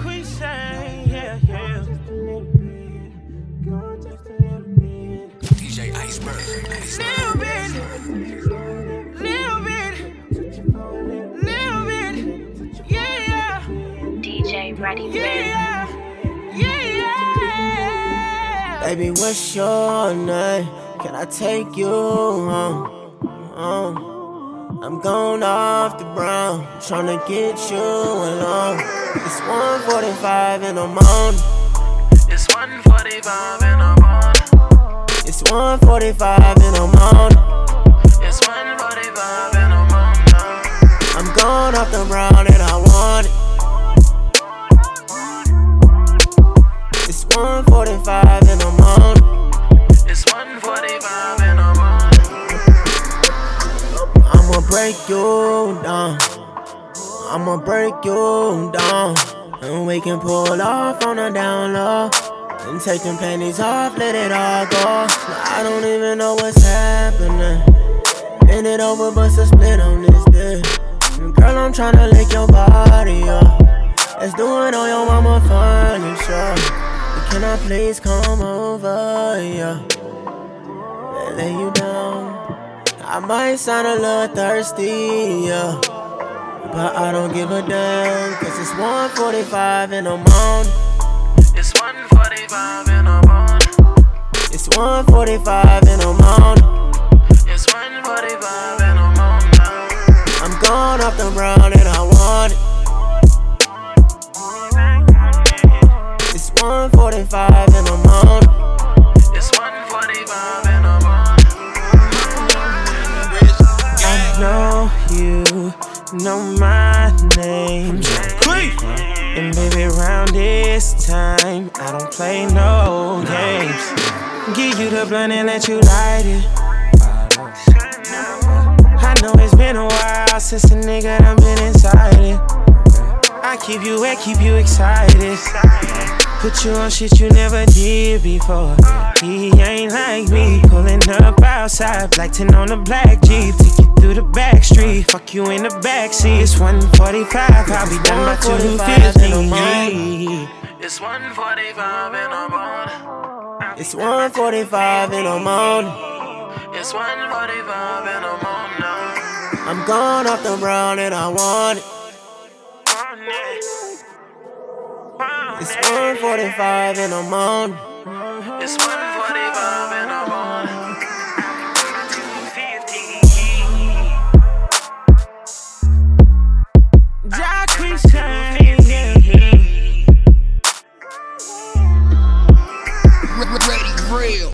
DJ Iceberg. Little bit, yeah. DJ Ready Yeah. Baby, what's your name? Can I take you home? I'm going off the brown, tryna get you alone. It's 1:45 in the morning. It's 1:45 in the morning. It's 1:45 in the morning. It's 1:45 in the morning. I'm going off the brown and I want it. It's 1:45 in the morning. It's 1:45 in the morning. I'ma break you down. I'ma break you down. And we can pull off on the down low. And take them panties off, let it all go. I don't even know what's happening. Bend it over, bust a split on this dick. And girl, I'm tryna lick your body up. Let's do it on your mama furniture. Can I please come over, yeah? And lay you down. I might sound a little thirsty, yeah. But I don't give a damn, cause it's 1:45 in the morning. It's 1:45 in the morning. It's 1:45 in the morning. It's 1:45 in the morning. I'm going off the brown and I want it. It's 1:45 in the morning. It's 1:45 in the morning. I know you know my name. And baby, around this time, I don't play no games. Give you the blunt and let you light it. I know it's been a while since a nigga done been inside it. I keep you wet, keep you excited. Put you on shit you never did before. He ain't like me, pulling up outside, black 10 on the black Jeep. Take you through the back street, fuck you in the backseat. It's 1:45, I'll be done by 2:50. It's 1:45 in the morning. It's 1:45 in the morning. It's 1:45 in the morning. I'm going off the brown and I want it. It's 1:45 in the morning. It's 1:45 in the morning. Ready, real.